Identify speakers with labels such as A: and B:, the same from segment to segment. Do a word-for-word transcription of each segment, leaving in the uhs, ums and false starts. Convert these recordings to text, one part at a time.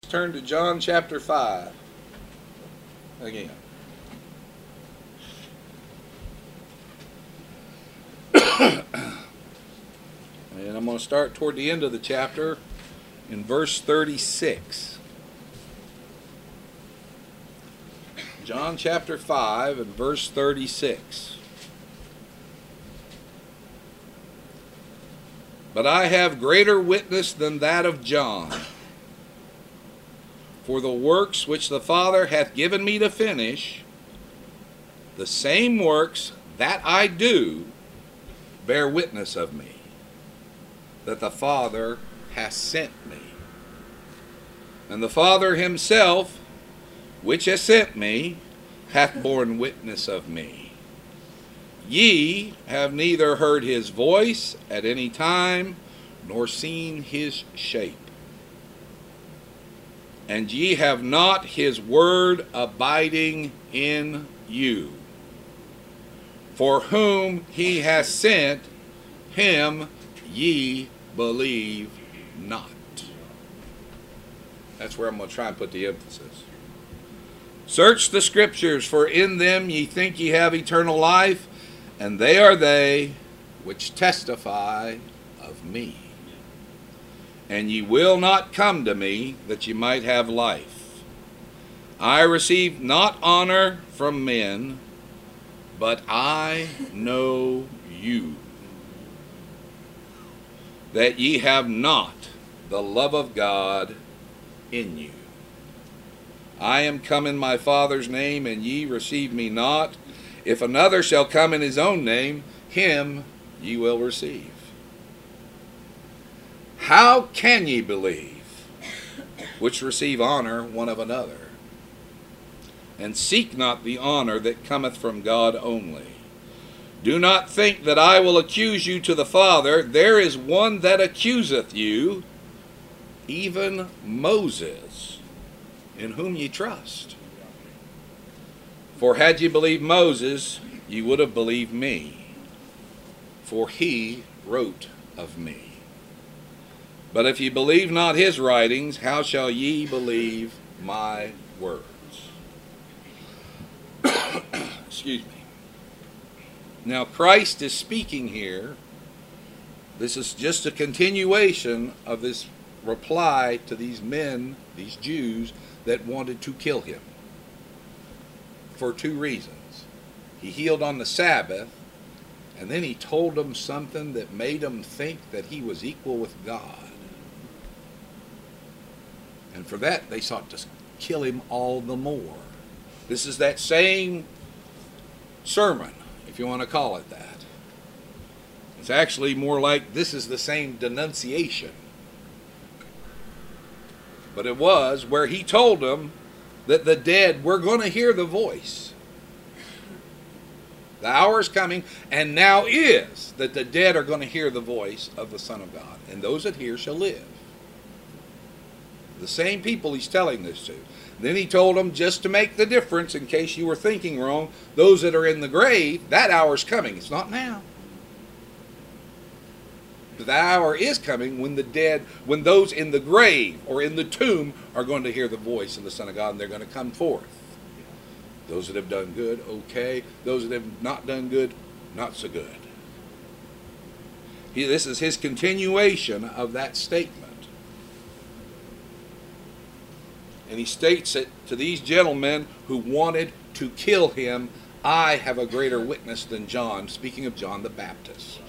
A: turn to John chapter five again. And I'm going to start toward the end of the chapter in verse thirty-six. John chapter five and verse thirty-six. But I have greater witness than that of John. For the works which the Father hath given me to finish, the same works that I do, bear witness of me, that the Father hath sent me. And the Father himself, which hath sent me, hath borne witness of me. Ye have neither heard his voice at any time, nor seen his shape. And ye have not his word abiding in you. For whom he hath sent, him ye believe not. That's where I'm going to try and put the emphasis. Search the scriptures, for in them ye think ye have eternal life, and they are they which testify of me. And ye will not come to me, that ye might have life. I receive not honor from men, but I know you, that ye have not the love of God in you. I am come in my Father's name, and ye receive me not. If another shall come in his own name, him ye will receive. How can ye believe, which receive honor one of another? And seek not the honor that cometh from God only. Do not think that I will accuse you to the Father. There is one that accuseth you, even Moses, in whom ye trust. For had ye believed Moses, ye would have believed me, for he wrote of me. But if ye believe not his writings, how shall ye believe my words? Excuse me. Now Christ is speaking here. This is just a continuation of this reply to these men, these Jews, that wanted to kill him. For two reasons. He healed on the Sabbath, and then he told them something that made them think that he was equal with God. And for that, they sought to kill him all the more. This is that same sermon, if you want to call it that. It's actually more like this is the same denunciation. But it was where he told them that the dead were going to hear the voice. The hour is coming, and now is, that the dead are going to hear the voice of the Son of God. And those that hear shall live. The same people he's telling this to. Then he told them, just to make the difference, in case you were thinking wrong, those that are in the grave, that hour is coming. It's not now. But the hour is coming when the dead, when those in the grave or in the tomb are going to hear the voice of the Son of God, and they're going to come forth. Those that have done good, okay. Those that have not done good, not so good. He, this is his continuation of that statement. And he states it to these gentlemen who wanted to kill him. I have a greater witness than John, speaking of John the Baptist.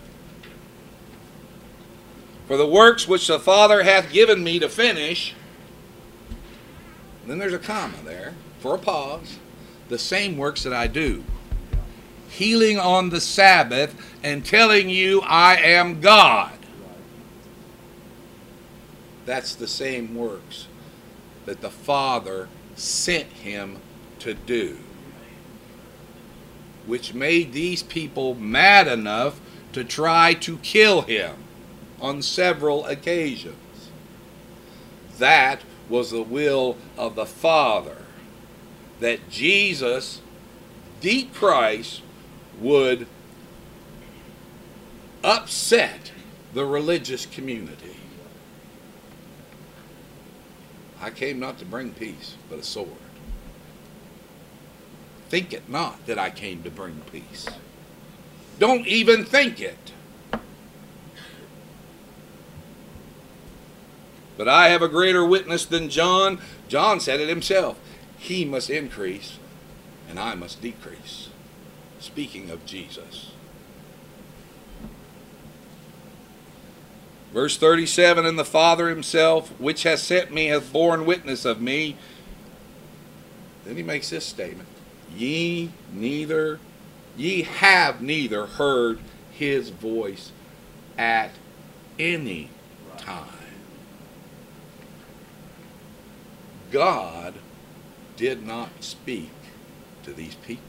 A: For the works which the Father hath given me to finish, and then there's a comma there, for a pause, the same works that I do. Healing on the Sabbath and telling you I am God. That's the same works that the Father sent him to do, which made these people mad enough to try to kill him on several occasions. That was the will of the Father, that Jesus, the Christ, would upset the religious community. I came not to bring peace, but a sword. Think it not that I came to bring peace. Don't even think it. But I have a greater witness than John. John said it himself. He must increase, and I must decrease. Speaking of Jesus. Verse thirty-seven, and the Father himself, which has sent me, hath borne witness of me. Then he makes this statement. Ye neither, ye have neither heard his voice at any time. God did not speak to these people.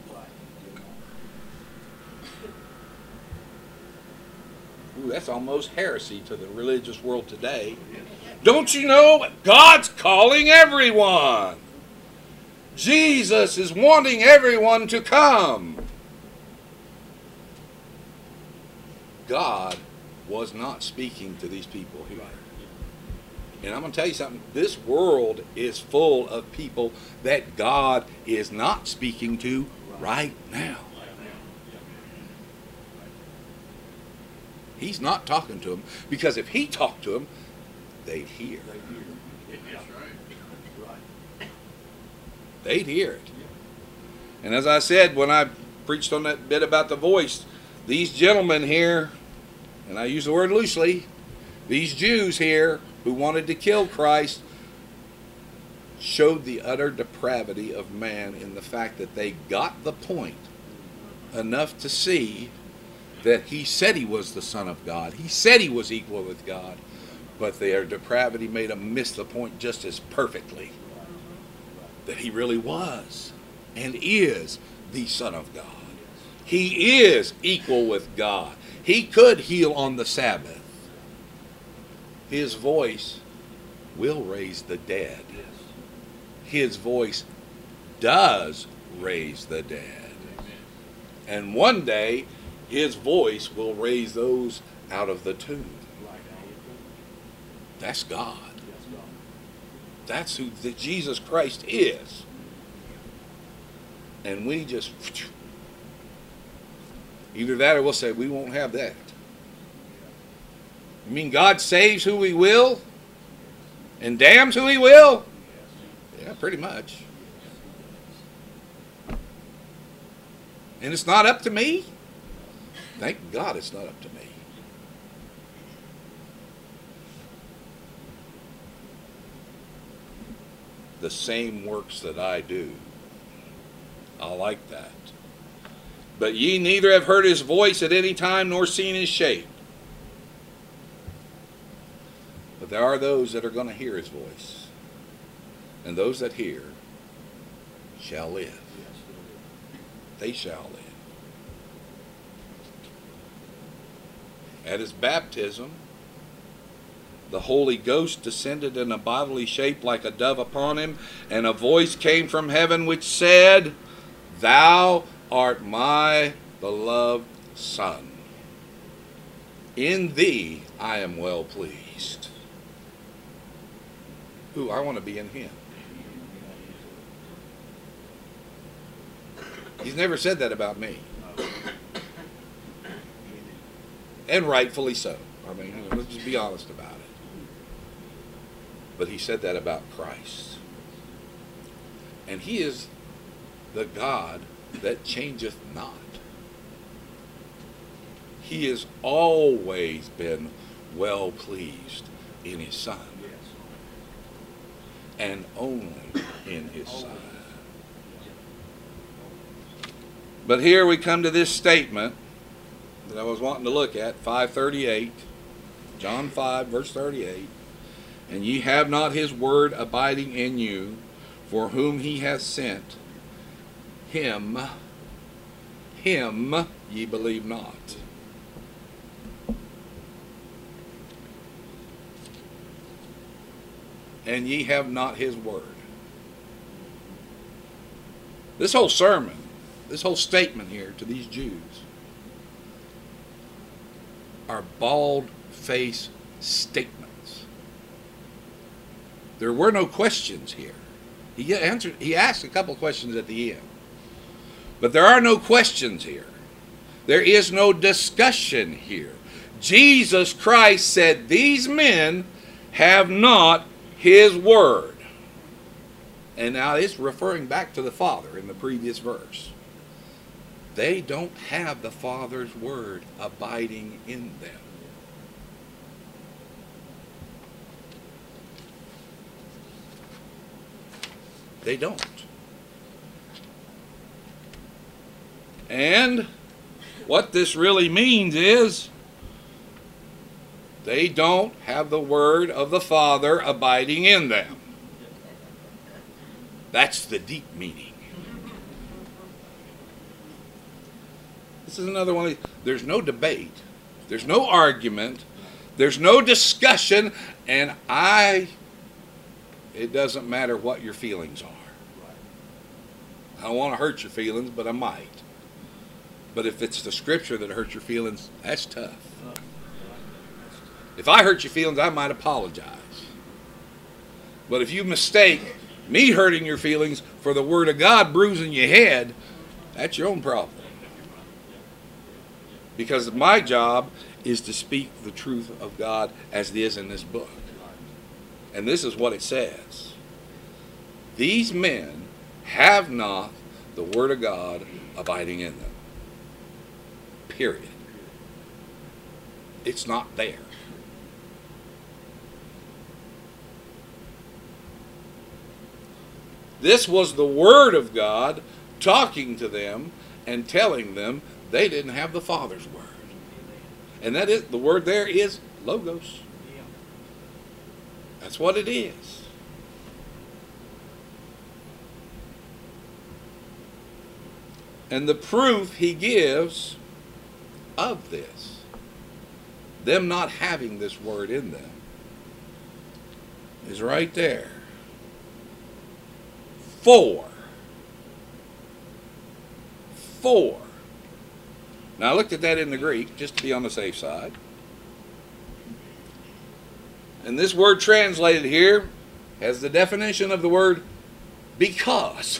A: Ooh, that's almost heresy to the religious world today. Don't you know God's calling everyone? Jesus is wanting everyone to come. God was not speaking to these people here. And I'm going to tell you something. This world is full of people that God is not speaking to right now. He's not talking to them, because if he talked to them, they'd hear. They'd hear it. And as I said when I preached on that bit about the voice, these gentlemen here, and I use the word loosely, these Jews here who wanted to kill Christ, showed the utter depravity of man in the fact that they got the point enough to see that he said he was the Son of God. He said he was equal with God. But their depravity made them miss the point just as perfectly. That he really was and is the Son of God. He is equal with God. He could heal on the Sabbath. His voice will raise the dead. His voice does raise the dead. And one day, his voice will raise those out of the tomb. That's God. That's who the Jesus Christ is. And we just, either that or we'll say we won't have that. You mean God saves who he will and damns who he will? Yeah, pretty much. And it's not up to me? Thank God it's not up to me. The same works that I do. I like that. But ye neither have heard his voice at any time nor seen his shape. But there are those that are going to hear his voice. And those that hear shall live. They shall live. At his baptism, the Holy Ghost descended in a bodily shape like a dove upon him, and a voice came from heaven which said, Thou art my beloved Son. In thee I am well pleased. Ooh, I want to be in him. He's never said that about me. And rightfully so. I mean, let's just be honest about it. But he said that about Christ. And he is the God that changeth not. He has always been well pleased in his Son. And only in his Son. But here we come to this statement that I was wanting to look at, five thirty-eight, John five, verse thirty-eight. And ye have not his word abiding in you, for whom he hath sent, him, him ye believe not. And ye have not his word. This whole sermon, this whole statement here to these Jews are bald-faced statements. There were no questions here. He answered. He asked a couple questions at the end. But there are no questions here. There is no discussion here. Jesus Christ said, these men have not his word. And now it's referring back to the Father in the previous verse. They don't have the Father's word abiding in them. They don't. And what this really means is they don't have the word of the Father abiding in them. That's the deep meaning. This is another one. There's no debate. There's no argument. There's no discussion. And I, it doesn't matter what your feelings are. I don't want to hurt your feelings, but I might. But if it's the Scripture that hurts your feelings, that's tough. If I hurt your feelings, I might apologize. But if you mistake me hurting your feelings for the Word of God bruising your head, that's your own problem. Because my job is to speak the truth of God as it is in this book. And this is what it says. These men have not the Word of God abiding in them. Period. It's not there. This was the Word of God talking to them and telling them they didn't have the Father's Word. And that is, the word there is logos. That's what it is. And the proof he gives of this, them not having this word in them, is right there. Four. Four. Now I looked at that in the Greek, just to be on the safe side. And this word translated here has the definition of the word because.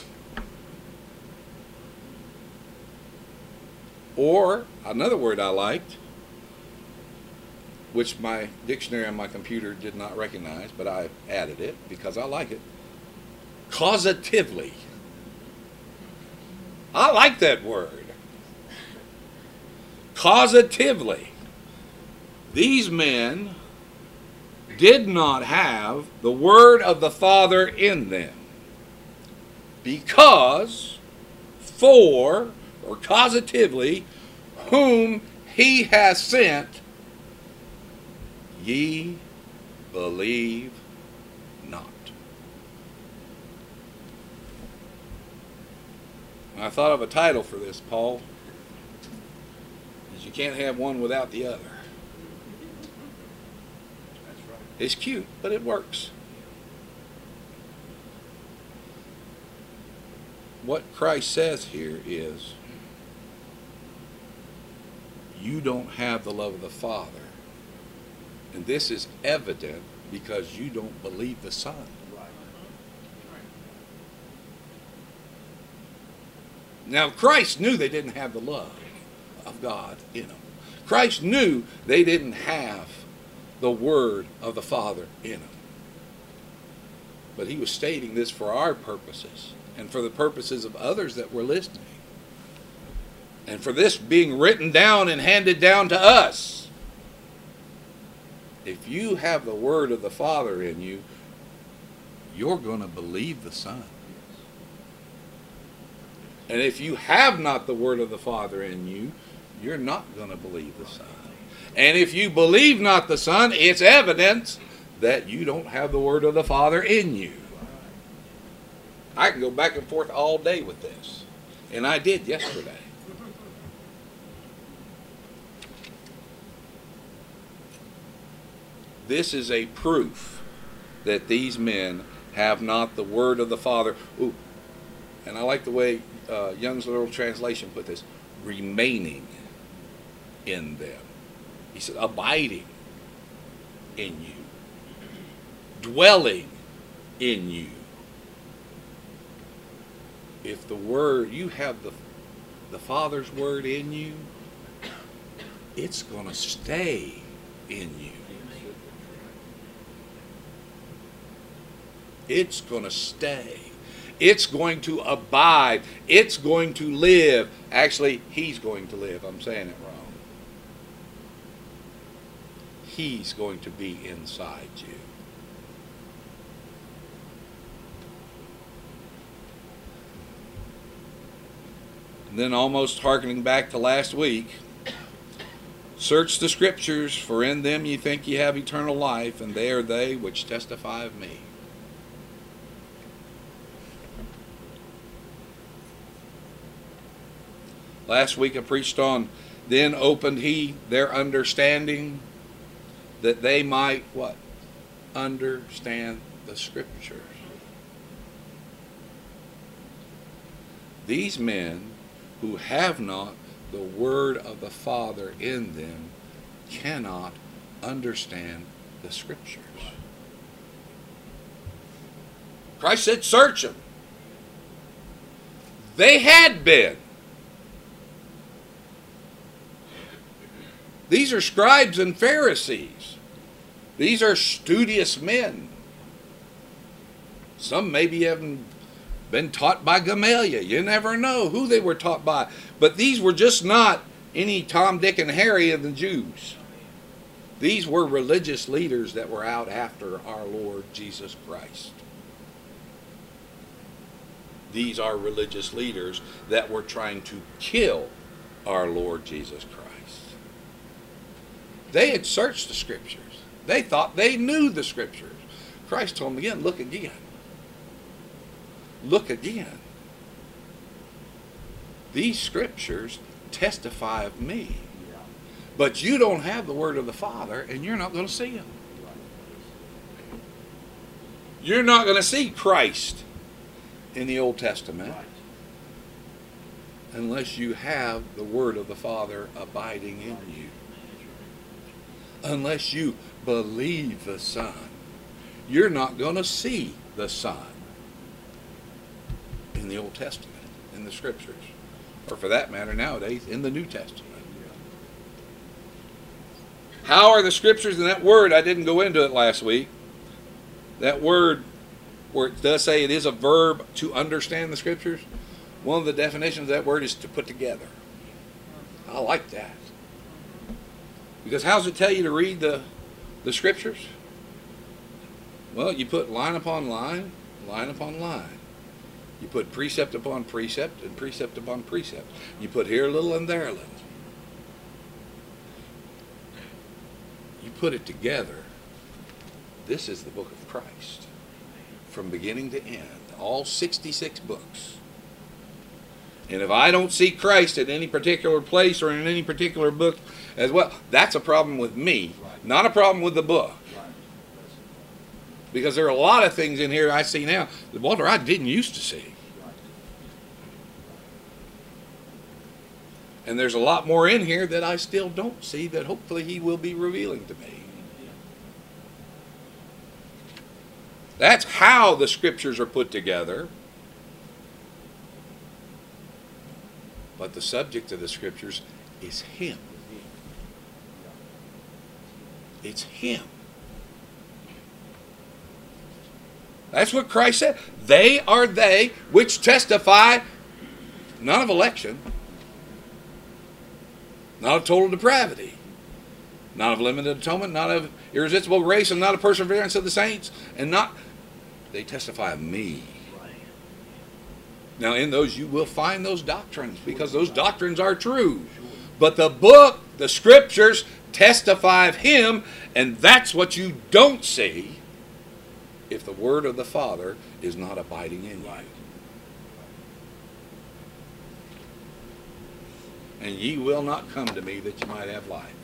A: Or another word I liked, which my dictionary on my computer did not recognize, but I added it because I like it. Causatively. I like that word. Causatively. These men did not have the word of the Father in them because for, or causatively, whom he has sent, ye believe not. I thought of a title for this, Paul. Is you can't have one without the other.
B: That's right.
A: It's cute, but it works. What Christ says here is, you don't have the love of the Father. And this is evident because you don't believe the Son.
B: Right.
A: Now, Christ knew they didn't have the love of God in them. Christ knew they didn't have the word of the Father in them. But he was stating this for our purposes and for the purposes of others that were listening. And for this being written down and handed down to us. If you have the word of the Father in you, you're going to believe the Son. And if you have not the word of the Father in you, you're not going to believe the Son. And if you believe not the Son, it's evidence that you don't have the word of the Father in you. I can go back and forth all day with this. And I did yesterday. This is a proof that these men have not the word of the Father. Ooh, and I like the way uh, Young's Literal Translation put this. Remaining in them. He said abiding in you. Dwelling in you. If the Word, you have the, the Father's Word in you, it's going to stay in you. It's going to stay. It's going to abide. It's going to live. Actually, He's going to live. I'm saying it wrong. He's going to be inside you. And then, almost hearkening back to last week, search the Scriptures, for in them ye think ye have eternal life, and they are they which testify of me. Last week I preached on, then opened he their understanding, that they might, what? Understand the Scriptures. These men who have not the Word of the Father in them cannot understand the Scriptures. Christ said, search them. They had been. These are scribes and Pharisees. These are studious men. Some maybe haven't been taught by Gamaliel. You never know who they were taught by. But these were just not any Tom, Dick, and Harry of the Jews. These were religious leaders that were out after our Lord Jesus Christ. These are religious leaders that were trying to kill our Lord Jesus Christ. They had searched the Scriptures. They thought they knew the Scriptures. Christ told them again, look again. Look again. These Scriptures testify of me. But you don't have the Word of the Father, and you're not going to see Him. You're not going to see Christ in the Old Testament unless you have the Word of the Father abiding in you. Unless you believe the Son, you're not going to see the Son in the Old Testament, in the Scriptures, or for that matter nowadays in the New Testament. How are the Scriptures and that word? I didn't go into it last week. That word, where it does say it is a verb to understand the Scriptures, one of the definitions of that word is to put together. I like that. Because how does it tell you to read the, the Scriptures? Well, you put line upon line, line upon line. You put precept upon precept and precept upon precept. You put here a little and there a little. You put it together. This is the book of Christ. From beginning to end. All sixty-six books. And if I don't see Christ in any particular place or in any particular book as well, that's a problem with me, not a problem with the book. Because there are a lot of things in here I see now that, Walter, I didn't used to see. And there's a lot more in here that I still don't see that hopefully He will be revealing to me. That's how the Scriptures are put together. But the subject of the Scriptures is Him. It's Him. That's what Christ said. They are they which testify, not of election, not of total depravity, not of limited atonement, not of irresistible grace, and not of perseverance of the saints, and not, they testify of me. Now in those you will find those doctrines, because those doctrines are true. But the book, the Scriptures, testify of Him, and that's what you don't see if the Word of the Father is not abiding in you. And ye will not come to me that you might have life.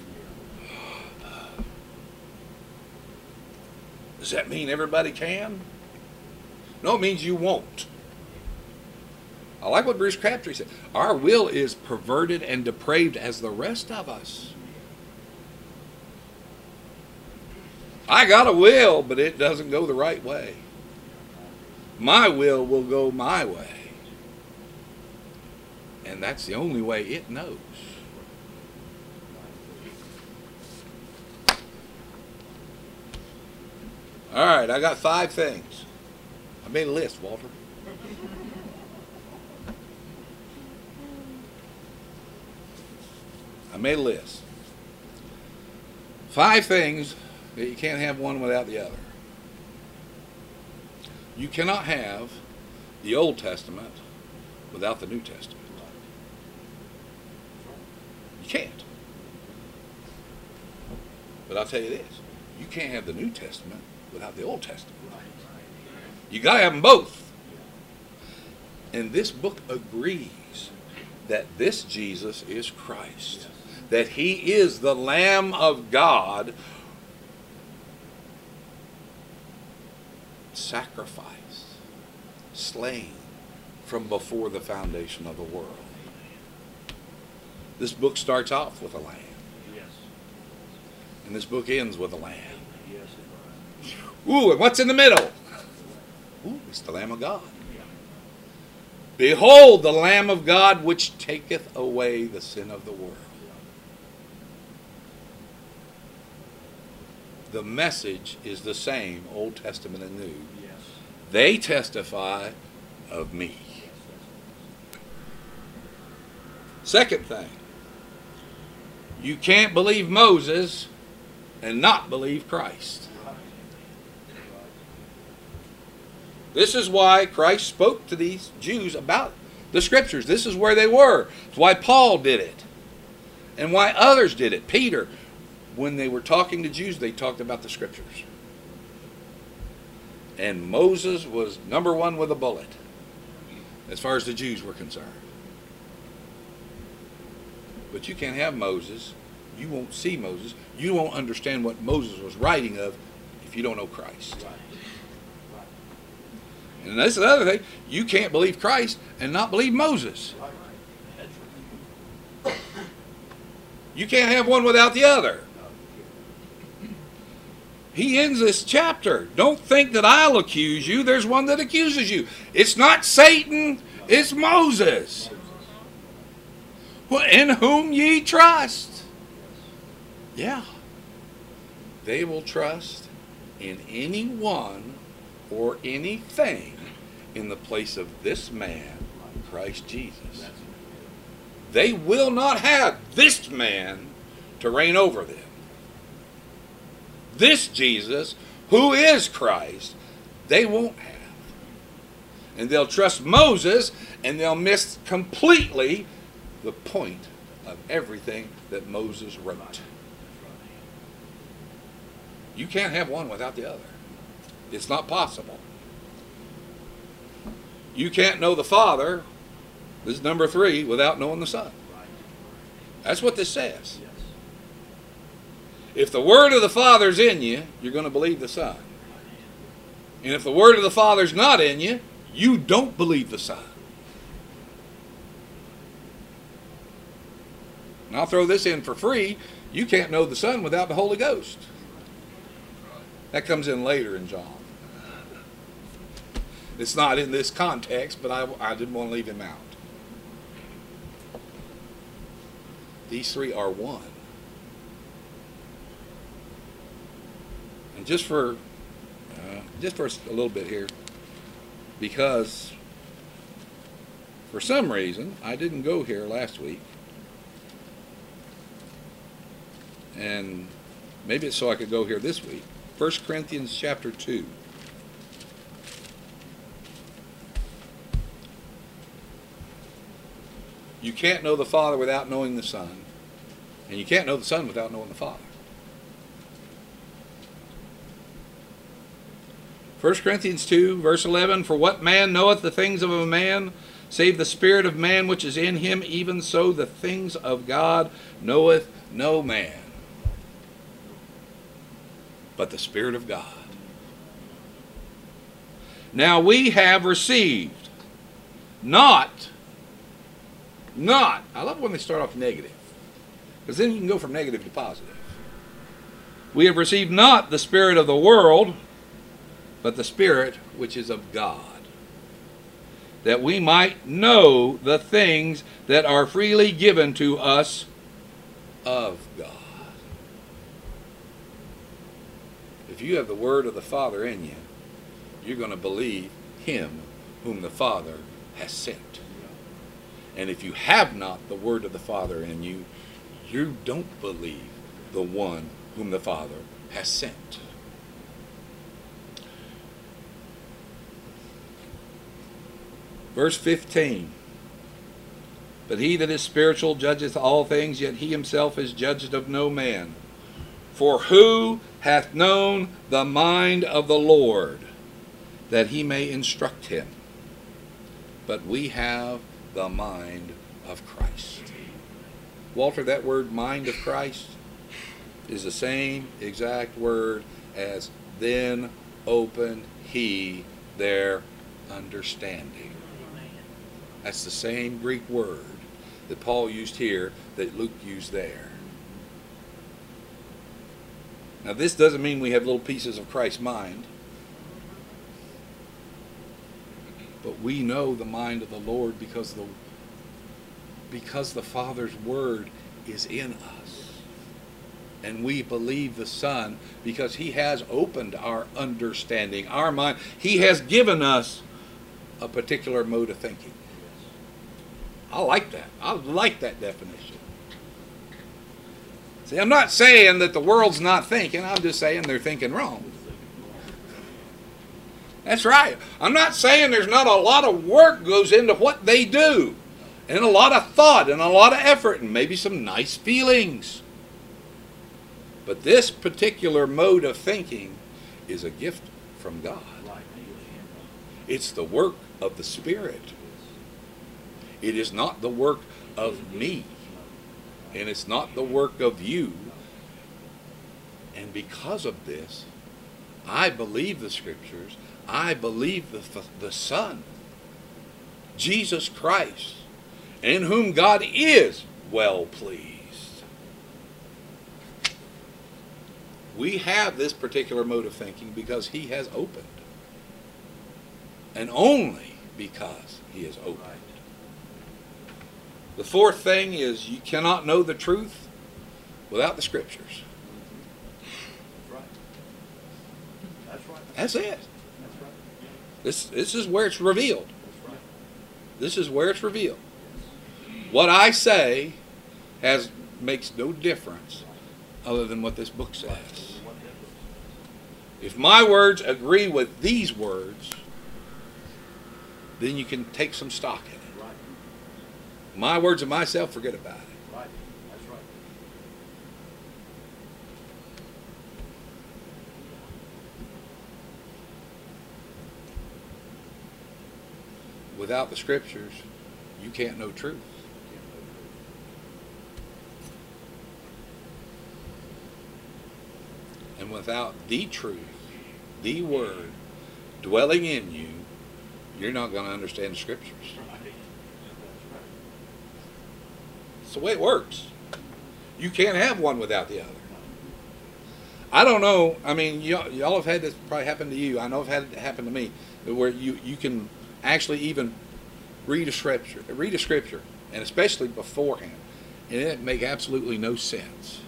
A: Does that mean everybody can? No, it means you won't. I like what Bruce Crabtree said. Our will is perverted and depraved as the rest of us. I got a will, but it doesn't go the right way. My will will go my way. And that's the only way it knows. All right, I got five things. I made a list, Walter. I made a list. Five things that you can't have one without the other. You cannot have the Old Testament without the New Testament. You can't. But I'll tell you this. You can't have the New Testament without the Old Testament. You got to have them both. And this book agrees that this Jesus is Christ. That he is the Lamb of God, sacrificed, slain from before the foundation of the world. This book starts off with a lamb. Yes. And this book ends with a lamb. Yes. Ooh, and what's in the middle? Ooh, it's the Lamb of God. Yeah. Behold the Lamb of God which taketh away the sin of the world. The message is the same, Old Testament and New. Yes. They testify of me. Second thing, you can't believe Moses and not believe Christ. This is why Christ spoke to these Jews about the Scriptures. This is where they were. It's why Paul did it. And why others did it. Peter, when they were talking to Jews, they talked about the Scriptures. And Moses was number one with a bullet, as far as the Jews were concerned. But you can't have Moses. You won't see Moses. You won't understand what Moses was writing of if you don't know Christ. And that's the other thing. You can't believe Christ and not believe Moses. You can't have one without the other. He ends this chapter. Don't think that I'll accuse you. There's one that accuses you. It's not Satan. It's Moses. In whom ye trust. Yeah. They will trust in anyone or anything in the place of this man, Christ Jesus. They will not have this man to reign over them. This Jesus, who is Christ, they won't have. And they'll trust Moses, and they'll miss completely the point of everything that Moses wrote. You can't have one without the other. It's not possible. You can't know the Father, this is number three, without knowing the Son. That's what this says. If the word of the Father's in you, you're going to believe the Son. And if the word of the Father's not in you, you don't believe the Son. And I'll throw this in for free. You can't know the Son without the Holy Ghost. That comes in later in John. It's not in this context, but I, I didn't want to leave him out. These three are one. And just for uh, just for a little bit here, because for some reason I didn't go here last week, and maybe it's so I could go here this week. First Corinthians chapter two. You can't know the Father without knowing the Son, and you can't know the Son without knowing the Father. First Corinthians two, verse eleven, for what man knoweth the things of a man, save the spirit of man which is in him, even so the things of God knoweth no man, but the Spirit of God. Now we have received, not, not, I love when they start off negative, because then you can go from negative to positive. We have received not the spirit of the world, but the Spirit which is of God. that we might know the things that are freely given to us of God. If you have the word of the Father in you, you're going to believe him whom the Father has sent. And if you have not the word of the Father in you, you don't believe the one whom the Father has sent. Verse fifteen. But he that is spiritual judgeth all things, yet he himself is judged of no man. For who hath known the mind of the Lord, that he may instruct him? But we have the mind of Christ. Walter, that word mind of Christ is the same exact word as then opened he their understanding. That's the same Greek word that Paul used here that Luke used there. Now this doesn't mean we have little pieces of Christ's mind. But we know the mind of the Lord because the, because the Father's word is in us. And we believe the Son because he has opened our understanding, our mind. He has given us a particular mode of thinking. I like that. I like that definition. See, I'm not saying that the world's not thinking. I'm just saying they're thinking wrong. That's right. I'm not saying there's not a lot of work goes into what they do, and a lot of thought and a lot of effort and maybe some nice feelings. But this particular mode of thinking is a gift from God. It's the work of the Spirit. It is not the work of me. And it's not the work of you. And because of this, I believe the Scriptures. I believe the, the Son, Jesus Christ, in whom God is well pleased. We have this particular mode of thinking because he has opened. And only because he has opened. The fourth thing is you cannot know the truth without the Scriptures.
B: That's right. That's right.
A: That's it.
B: That's right.
A: This, this is where it's revealed.
B: That's right.
A: This is where it's revealed. What I say has makes no difference other than what this book says. If my words agree with these words, then you can take some stock in it. My words of myself, forget about it.
B: Right. That's right.
A: Without the Scriptures, you can't know truth. And without the truth, the Word, dwelling in you, you're not going to understand the Scriptures. It's the way it works. You can't have one without the other. I don't know. I mean, y'all have had this probably happen to you. I know I've had it happen to me, where you, you can actually even read a scripture, read a scripture, and especially beforehand, and it make absolutely no sense.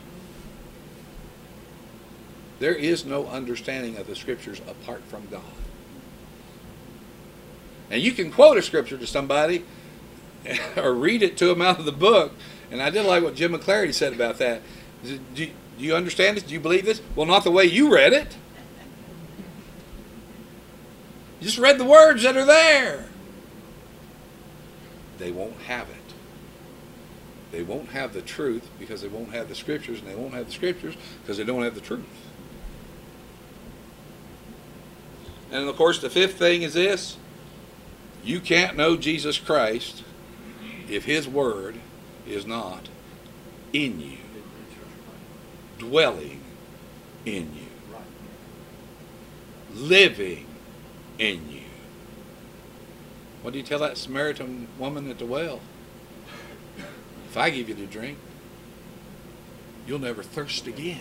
A: There is no understanding of the Scriptures apart from God. And you can quote a scripture to somebody or read it to them out of the book. And I did like what Jim McClarty said about that. Do you, do you understand this? Do you believe this? Well, not the way you read it. You just read the words that are there. They won't have it. They won't have the truth because they won't have the Scriptures, and they won't have the Scriptures because they don't have the truth. And of course, the fifth thing is this. You can't know Jesus Christ if His Word is not in you, dwelling in you, living in you. What do you tell that Samaritan woman at the well? If I give you to drink, you'll never thirst again.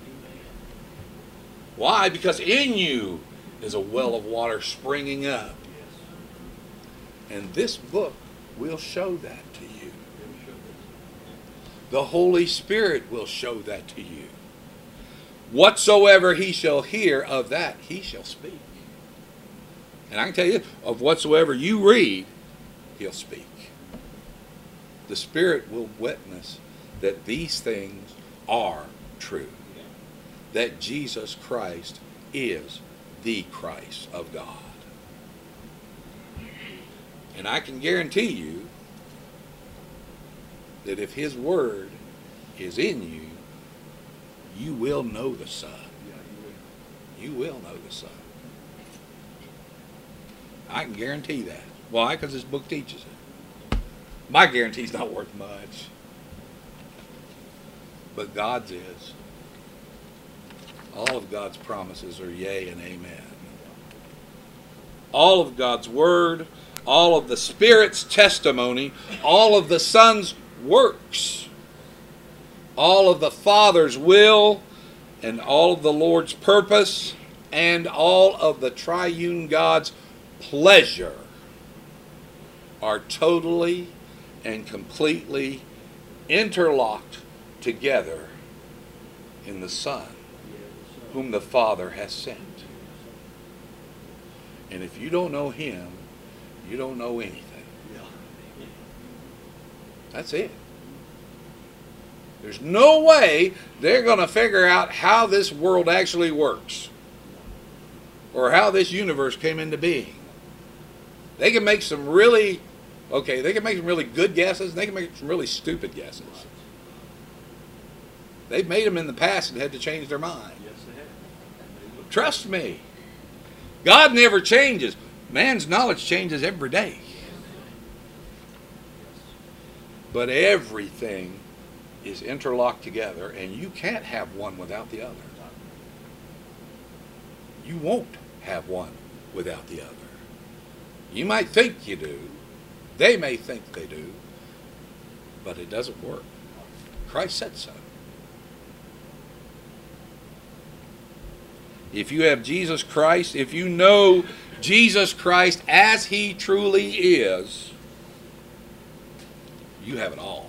A: Why? Because in you is a well of water springing up. And this book will show that to you.
B: It should be.
A: The Holy Spirit will show that to you. Whatsoever he shall hear of that, he shall speak. And I can tell you, of whatsoever you read, he'll speak. The Spirit will witness that these things are true. That Jesus Christ is the Christ of God. And I can guarantee you that if his word is in you, you will know the Son.
B: Yeah, you will.
A: You will know the Son. I can guarantee that. Why? Because this book teaches it. My guarantee's not worth much. But God's is. All of God's promises are yea and amen. All of God's word, all of the Spirit's testimony, all of the Son's works, all of the Father's will, and all of the Lord's purpose, and all of the triune God's pleasure are totally and completely interlocked together in the Son, whom the Father has sent. And if you don't know him, you don't know anything.
B: Yeah.
A: That's it. There's no way they're going to figure out how this world actually works or how this universe came into being. They can make some really, okay, they can make some really good guesses, and they can make some really stupid guesses. They've made them in the past and had to change their mind.
B: Yes, they have. And they look-
A: Trust me. God never changes. Man's knowledge changes every day. But everything is interlocked together, and you can't have one without the other. You won't have one without the other. You might think you do. They may think they do. But it doesn't work. Christ said so. If you have Jesus Christ, if you know Jesus Christ as he truly is, you have it all.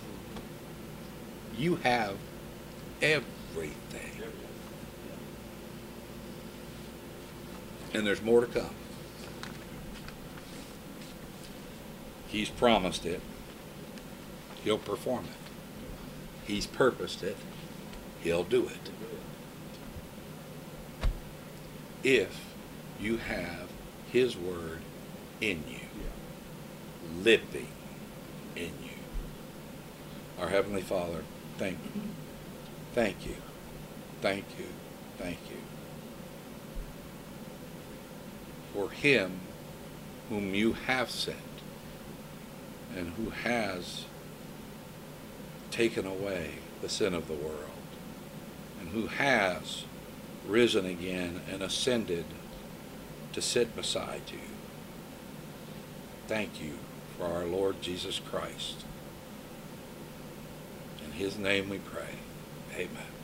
A: You have everything. And there's more to come. He's promised it. He'll perform it. He's purposed it. He'll do it. If you have his word in you, living in you. Our Heavenly Father, thank you. Thank you. Thank you. Thank you. For him whom you have sent and who has taken away the sin of the world and who has risen again and ascended to sit beside you. Thank you for our Lord Jesus Christ. In his name we pray. Amen.